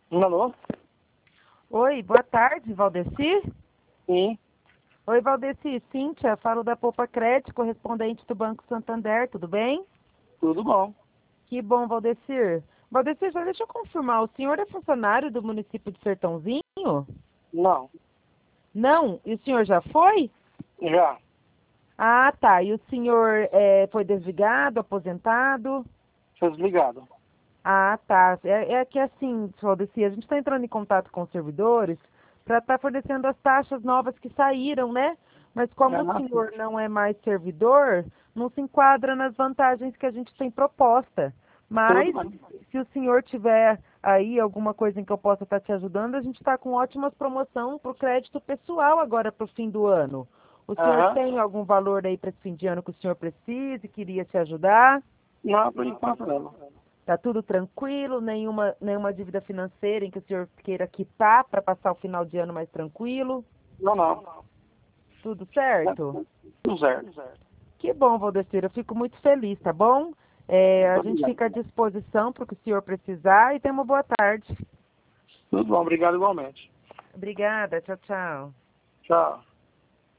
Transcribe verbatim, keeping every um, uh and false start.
Alô? Oi, boa tarde, Valdeci? Sim, Oi, Valdeci, Cíntia, falo da Poupa Crédito, correspondente do Banco Santander, tudo bem? tudo bom. Que bom, Valdecir. Valdecir, já deixa eu confirmar, o senhor é funcionário do município de Sertãozinho? Não, Não? E o senhor já foi? já. Ah, tá. E o senhor eh, foi desligado, aposentado? Foi desligado. Ah, tá. É, é que assim, Valdeci, a gente está entrando em contato com os servidores para estar fornecendo as taxas novas que saíram, né? Mas como o Ah, sim. senhor não é mais servidor, não se enquadra nas vantagens que a gente tem proposta. Tudo Mas, bem. se o senhor tiver aí alguma coisa em que eu possa estar te ajudando, a gente está com ótimas promoções para o crédito pessoal agora para o fim do ano. O senhor Aham. tem algum valor aí para esse fim de ano que o senhor precise, queria te ajudar? Não, por enquanto não. Tá tudo tranquilo? Nenhuma, nenhuma dívida financeira em que o senhor queira quitar para passar o final de ano mais tranquilo? Não, não. Tudo É, certo? tudo certo. Que bom, Valdecir. Eu fico muito feliz, tá bom? É, Muito a gente obrigado. fica à disposição para o que o senhor precisar e tenha uma boa tarde. Tudo bom, obrigado igualmente. Obrigada. Tchau, tchau. Tchau.